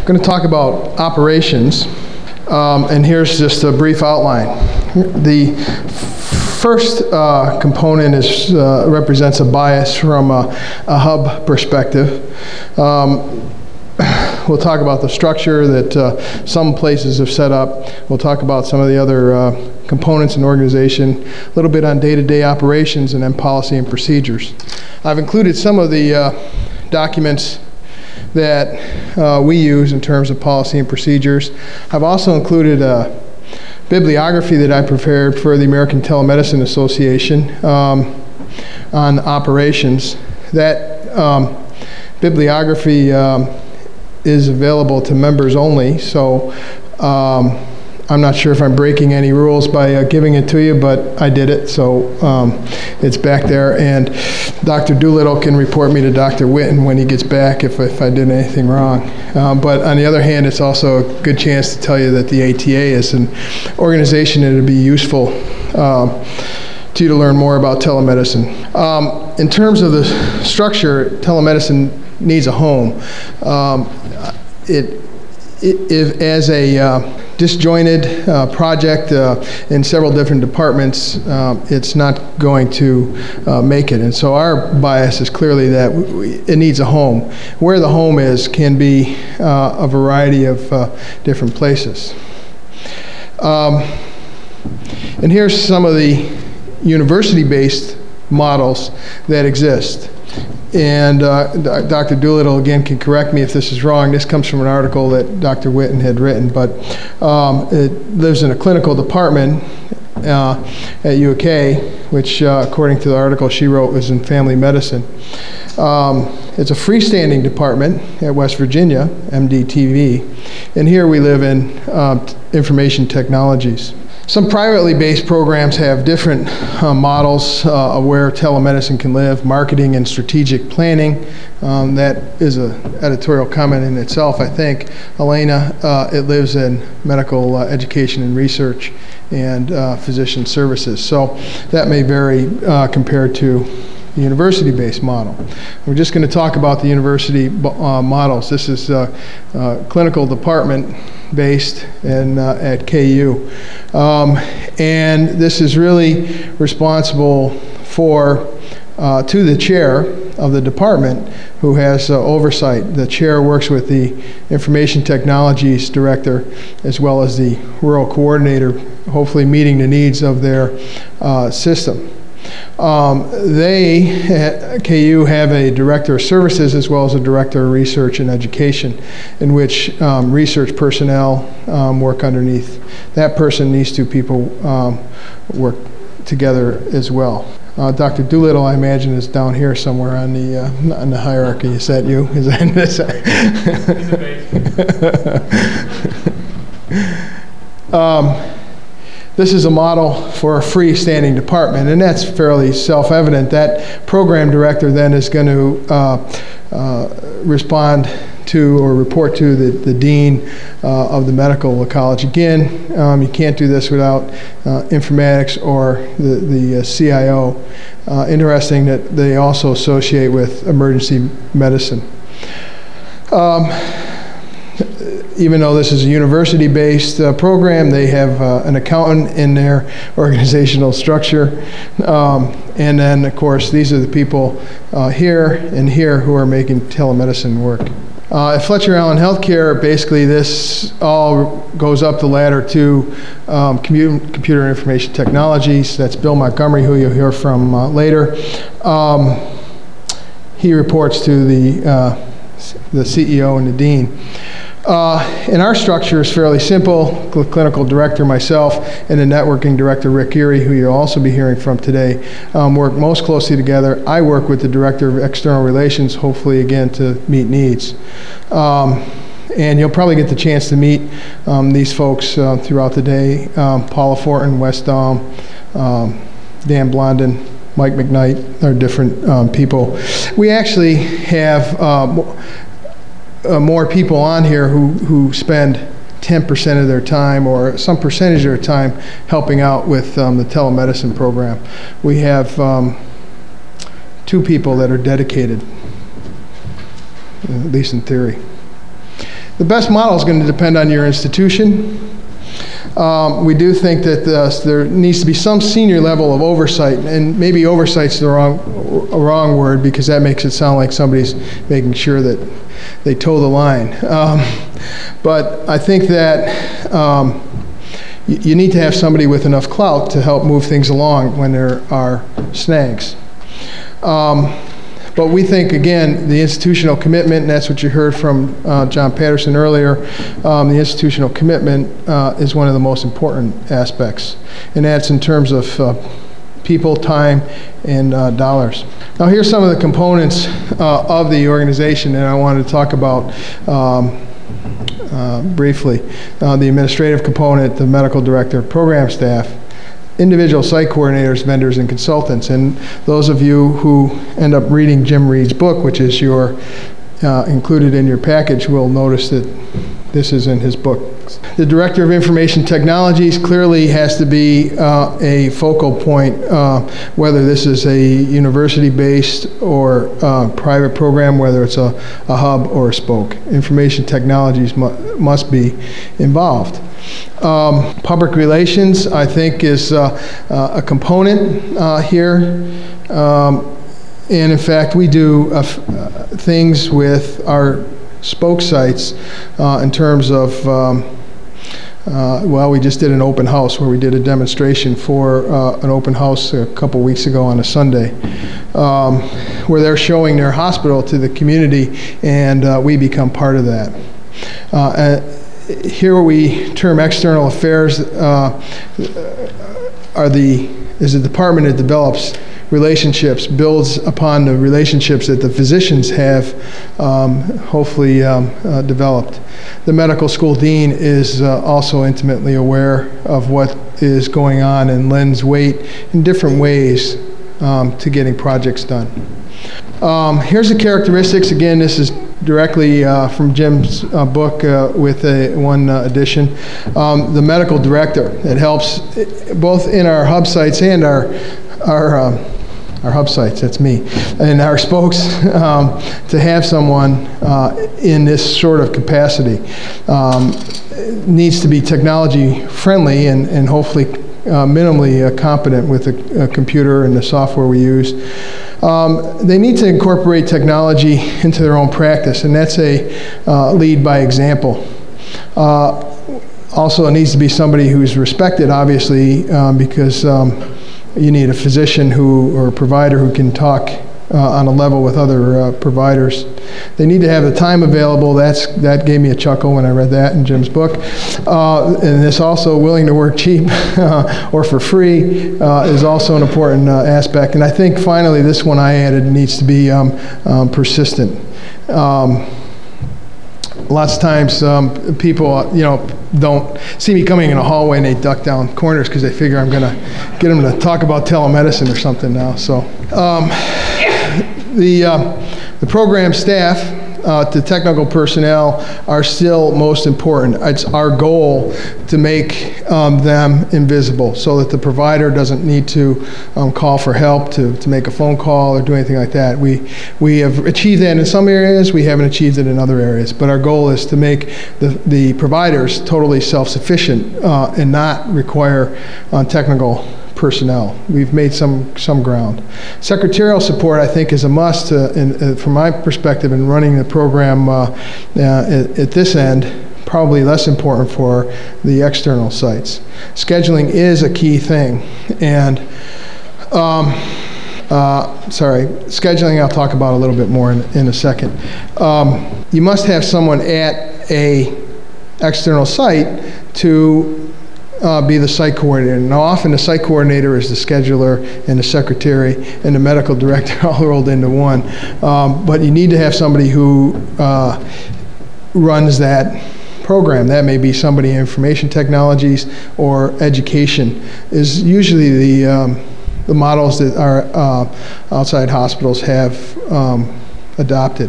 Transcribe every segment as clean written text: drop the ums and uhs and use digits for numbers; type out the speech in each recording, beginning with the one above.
I'm going to talk about operations, and here's just a brief outline. The first component represents a bias from a hub perspective. We'll talk about the structure that some places have set up. We'll talk about some of the other components in organization, a little bit on day-to-day operations, and then policy and procedures. I've included some of the documents that we use in terms of policy and procedures. I've also included a bibliography that I prepared for the American Telemedicine Association on operations. That bibliography is available to members only, so I'm not sure if I'm breaking any rules by giving it to you, but I did it, so it's back there. And Dr. Doolittle can report me to Dr. Witten when he gets back if I did anything wrong. But on the other hand, it's also a good chance to tell you that the ATA is an organization that would be useful to you to learn more about telemedicine. In terms of the structure, telemedicine needs a home. As a disjointed project in several different departments, it's not going to make it. And so our bias is clearly that it needs a home. Where the home is can be a variety of different places. And here's some of the university-based models that exist. And Dr. Doolittle, again, can correct me if this is wrong. This comes from an article that Dr. Witten had written, but it lives in a clinical department at UK, which, according to the article she wrote, was in family medicine. It's a freestanding department at West Virginia, MDTV, and here we live in information technologies. Some privately based programs have different models of where telemedicine can live. Marketing and strategic planning, that is an editorial comment in itself, I think. Elena, it lives in medical education and research and physician services. So that may vary compared to the university-based model. We're just going to talk about the university models. This is clinical department based in, at KU. And this is really responsible for, to the chair of the department who has oversight. The chair works with the information technologies director as well as the rural coordinator, hopefully meeting the needs of their system. They, at KU, have a director of services as well as a director of research and education, in which research personnel work underneath. That person, these two people work together as well. Dr. Doolittle, I imagine, is down here somewhere on the hierarchy. Is that you? Is that this? This is a model for a freestanding department, and that's fairly self-evident. That program director then is going to respond to or report to the dean of the medical college. Again, you can't do this without informatics or the CIO. Interesting that they also associate with emergency medicine. Even though this is a university-based program, they have an accountant in their organizational structure. And then, of course, these are the people here and here who are making telemedicine work. At Fletcher Allen Healthcare, basically this all goes up the ladder to computer information technologies. That's Bill Montgomery, who you'll hear from later. He reports to the CEO and the dean. And our structure is fairly simple. Clinical director, myself, and the networking director, Rick Erie, who you'll also be hearing from today, work most closely together. I work with the director of external relations, hopefully, again, to meet needs. And you'll probably get the chance to meet these folks throughout the day. Paula Fortin, Wes Dahm, Dan Blondin, Mike McKnight are different people. We actually have more people on here who spend 10% of their time or some percentage of their time helping out with the telemedicine program. We have 2 people that are dedicated, at least in theory. The best model is going to depend on your institution. We do think that there needs to be some senior level of oversight, and maybe oversight's the wrong word, because that makes it sound like somebody's making sure that they toe the line. But I think that you need to have somebody with enough clout to help move things along when there are snags. But we think, again, the institutional commitment, and that's what you heard from John Patterson earlier, the institutional commitment is one of the most important aspects. And that's in terms of people, time, and dollars. Now here's some of the components of the organization that I wanted to talk about briefly. The administrative component, the medical director, program staff, individual site coordinators, vendors, and consultants. And those of you who end up reading Jim Reed's book, which is included in your package, will notice that this is in his book. The Director of Information Technologies clearly has to be a focal point, whether this is a university-based or private program, whether it's a hub or a spoke. Information technologies must be involved. Public relations, I think, is a component here. And in fact, we do things with our spoke sites in terms of, well, we just did an open house where we did a demonstration for an open house a couple weeks ago on a Sunday, where they're showing their hospital to the community, and we become part of that. Here we term external affairs is a department that develops relationships, builds upon the relationships that the physicians have hopefully developed. The medical school dean is also intimately aware of what is going on and lends weight in different ways to getting projects done. Here's the characteristics. Again, this is directly from Jim's book with one addition. The medical director, it helps both in our hub sites and our hub sites, that's me, and our spokes, to have someone in this sort of capacity. Needs to be technology friendly and hopefully minimally competent with the computer and the software we use. They need to incorporate technology into their own practice, and that's a lead by example. Also, it needs to be somebody who's respected, obviously, because you need a physician or a provider who can talk on a level with other providers. They need to have the time available. That gave me a chuckle when I read that in Jim's book. And this also, willing to work cheap or for free is also an important aspect. And I think finally this one I added needs to be persistent. Lots of times people, don't see me coming in a hallway and they duck down corners because they figure I'm going to get them to talk about telemedicine or something now. So the program staff to technical personnel are still most important. It's our goal to make them invisible so that the provider doesn't need to call for help to make a phone call or do anything like that. We have achieved that in some areas, we haven't achieved it in other areas, but our goal is to make the providers totally self-sufficient and not require technical personnel. We've made some ground. Secretarial support, I think, is a must from my perspective in running the program at this end, probably less important for the external sites. Scheduling is a key thing, and scheduling I'll talk about a little bit more in a second. You must have someone at a external site to be the site coordinator. Now often the site coordinator is the scheduler and the secretary and the medical director all rolled into one. But you need to have somebody who runs that program. That may be somebody in information technologies or education is usually the models that our outside hospitals have adopted.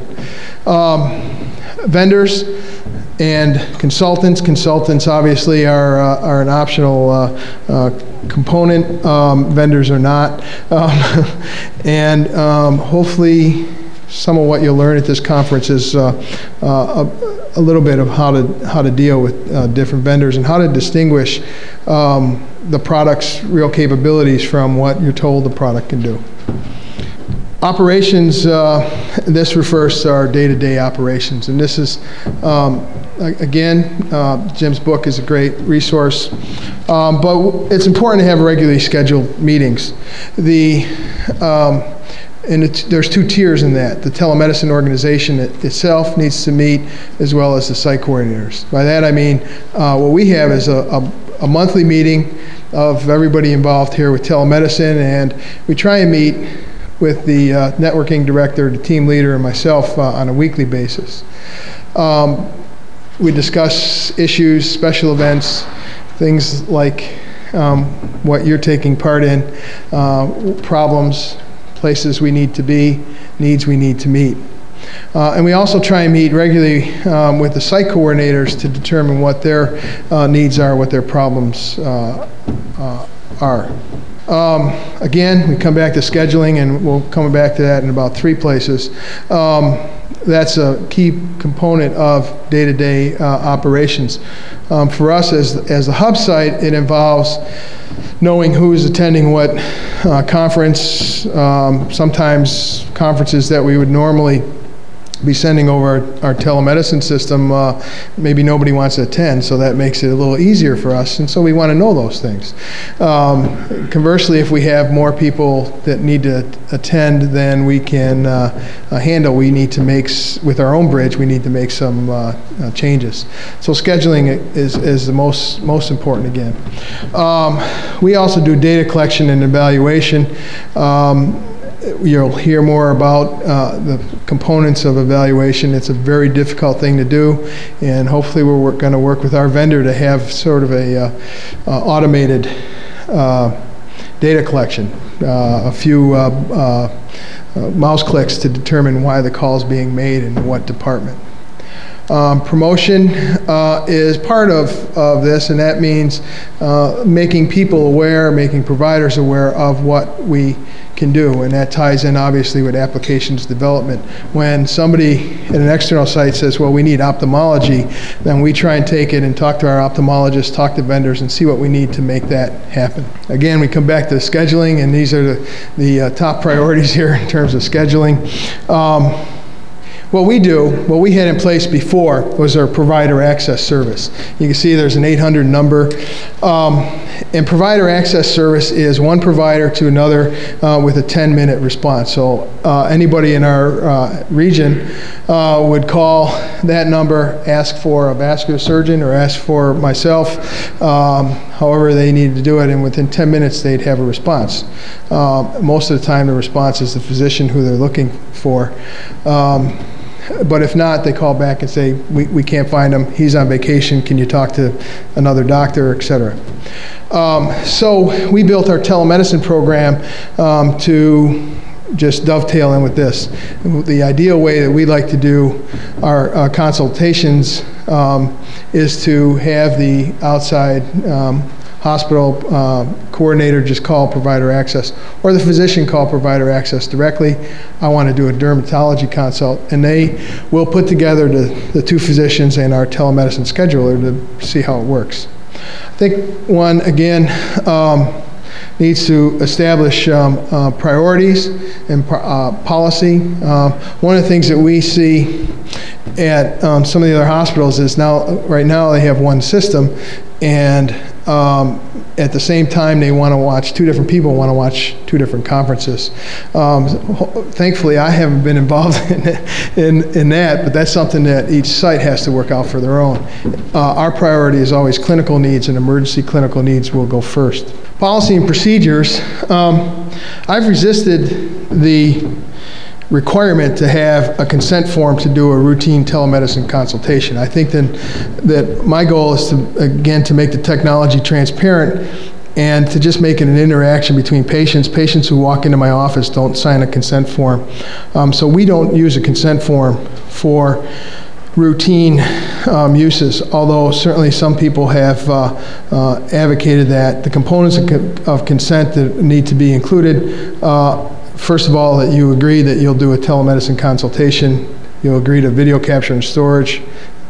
Vendors and consultants. Consultants obviously are an optional component. Vendors are not. And hopefully some of what you'll learn at this conference is a little bit of how to deal with different vendors and how to distinguish the product's real capabilities from what you're told the product can do. Operations, this refers to our day-to-day operations, and this is, again, Jim's book is a great resource, but it's important to have regularly scheduled meetings. There's two tiers in that. The telemedicine organization itself needs to meet, as well as the site coordinators. By that I mean, what we have is a monthly meeting of everybody involved here with telemedicine, and we try and meet with the networking director, the team leader, and myself on a weekly basis. We discuss issues, special events, things like what you're taking part in, problems, places we need to be, needs we need to meet. And we also try and meet regularly with the site coordinators to determine what their needs are, what their problems are. Again, we come back to scheduling, and we'll come back to that in about 3 places. That's a key component of day-to-day operations. For us as the hub site, it involves knowing who's attending what conference, sometimes conferences that we would normally be sending over our telemedicine system, maybe nobody wants to attend, so that makes it a little easier for us, and so we want to know those things. Conversely, if we have more people that need to attend than we can handle, we need to make, with our own bridge, we need to make some changes. So scheduling is the most important again. We also do data collection and evaluation. You'll hear more about the components of evaluation. It's a very difficult thing to do, and hopefully we're going to work with our vendor to have sort of a automated data collection, a few mouse clicks to determine why the call is being made and what department. Promotion is part of this, and that means making people aware, making providers aware of what we can do, and that ties in obviously with applications development. When somebody at an external site says, well, we need ophthalmology, then we try and take it and talk to our ophthalmologists, talk to vendors, and see what we need to make that happen. Again, we come back to scheduling, and these are the top priorities here in terms of scheduling. What we had in place before was our provider access service. You can see there's an 800 number. And provider access service is one provider to another with a 10-minute response. So anybody in our region would call that number, ask for a vascular surgeon or ask for myself, however they needed to do it, and within 10 minutes they'd have a response. Most of the time the response is the physician who they're looking for. But if not, they call back and say, we can't find him, he's on vacation, can you talk to another doctor, et cetera. So we built our telemedicine program to just dovetail in with this. The ideal way that we like to do our consultations is to have the outside hospital coordinator just call provider access, or the physician call provider access directly. I want to do a dermatology consult, and they will put together the two physicians and our telemedicine scheduler to see how it works. I think one, again, needs to establish priorities and policy. One of the things that we see at some of the other hospitals is right now they have one system, and at the same time they want to watch, two different people want to watch two different conferences. Thankfully I haven't been involved in that, but that's something that each site has to work out for their own. Our priority is always clinical needs, and emergency clinical needs will go first. Policy and procedures. I've resisted the requirement to have a consent form to do a routine telemedicine consultation. I think that my goal is to make the technology transparent and to just make it an interaction between patients. Patients who walk into my office don't sign a consent form. So we don't use a consent form for routine uses, although certainly some people have advocated that. The components of consent that need to be included, first of all, that you agree that you'll do a telemedicine consultation, you'll agree to video capture and storage,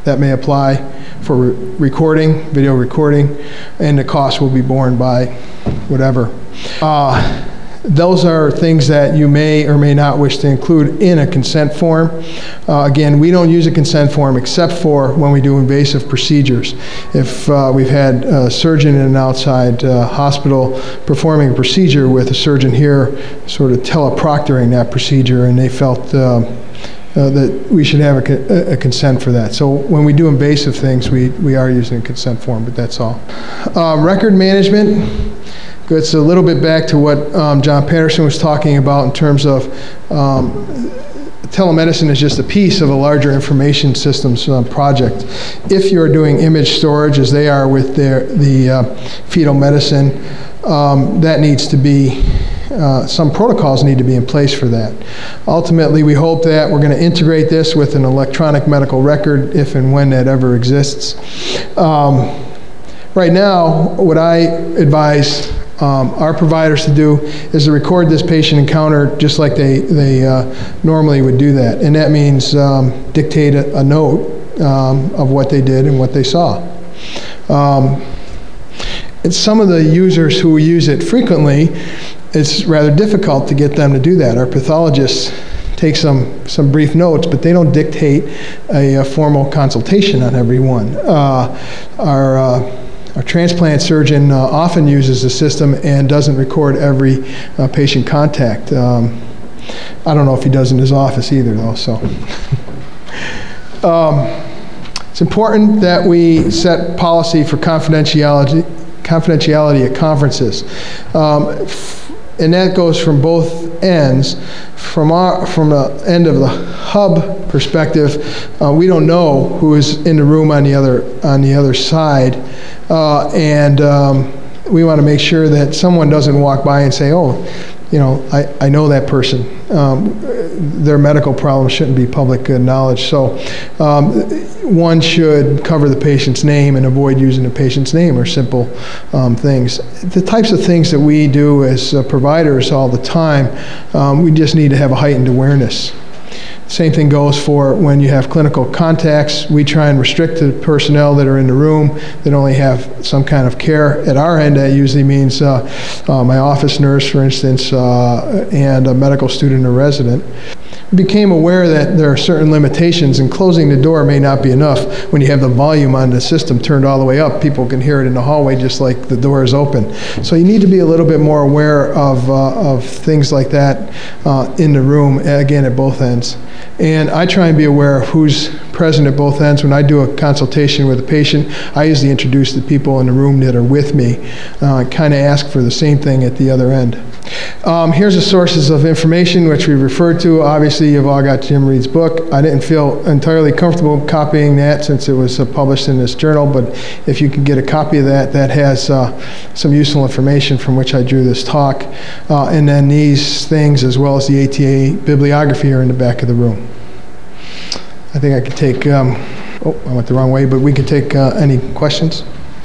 that may apply for recording, video recording, and the cost will be borne by whatever. Those are things that you may or may not wish to include in a consent form. Again, we don't use a consent form except for when we do invasive procedures. If we've had a surgeon in an outside hospital performing a procedure with a surgeon here sort of teleproctoring that procedure, and they felt that we should have a consent for that. So when we do invasive things, we are using a consent form, but that's all. Record management. It's a little bit back to what John Patterson was talking about in terms of telemedicine is just a piece of a larger information systems project. If you're doing image storage, as they are with the fetal medicine, that needs to be, some protocols need to be in place for that. Ultimately, we hope that we're going to integrate this with an electronic medical record if and when that ever exists. Right now, what I advise our providers to do is to record this patient encounter just like they normally would do that. And that means dictate a note of what they did and what they saw. And some of the users who use it frequently, it's rather difficult to get them to do that. Our pathologists take some brief notes, but they don't dictate a formal consultation on every one. Our transplant surgeon often uses the system and doesn't record every patient contact. I don't know if he does in his office either, though. So it's important that we set policy for confidentiality at conferences, and that goes from both ends. From the end of the hub perspective, we don't know who is in the room on the other side, and we want to make sure that someone doesn't walk by and say, "Oh, you know, I know that person." Their medical problems shouldn't be public knowledge. So one should cover the patient's name and avoid using the patient's name or simple things. The types of things that we do as providers all the time, we just need to have a heightened awareness. Same thing goes for when you have clinical contacts. We try and restrict the personnel that are in the room that only have some kind of care. At our end, that usually means my office nurse, for instance, and a medical student or resident. We became aware that there are certain limitations, and closing the door may not be enough. When you have the volume on the system turned all the way up, people can hear it in the hallway just like the door is open. So you need to be a little bit more aware of things like that in the room, again, at both ends. And I try and be aware of who's present at both ends. When I do a consultation with a patient, I usually introduce the people in the room that are with me, kind of ask for the same thing at the other end. Here's the sources of information which we referred to. Obviously, you've all got Jim Reed's book. I didn't feel entirely comfortable copying that since it was published in this journal, but if you can get a copy of that, that has some useful information from which I drew this talk. And then these things, as well as the ATA bibliography, are in the back of the room. I think I could take, oh, I went the wrong way, but we could take any questions.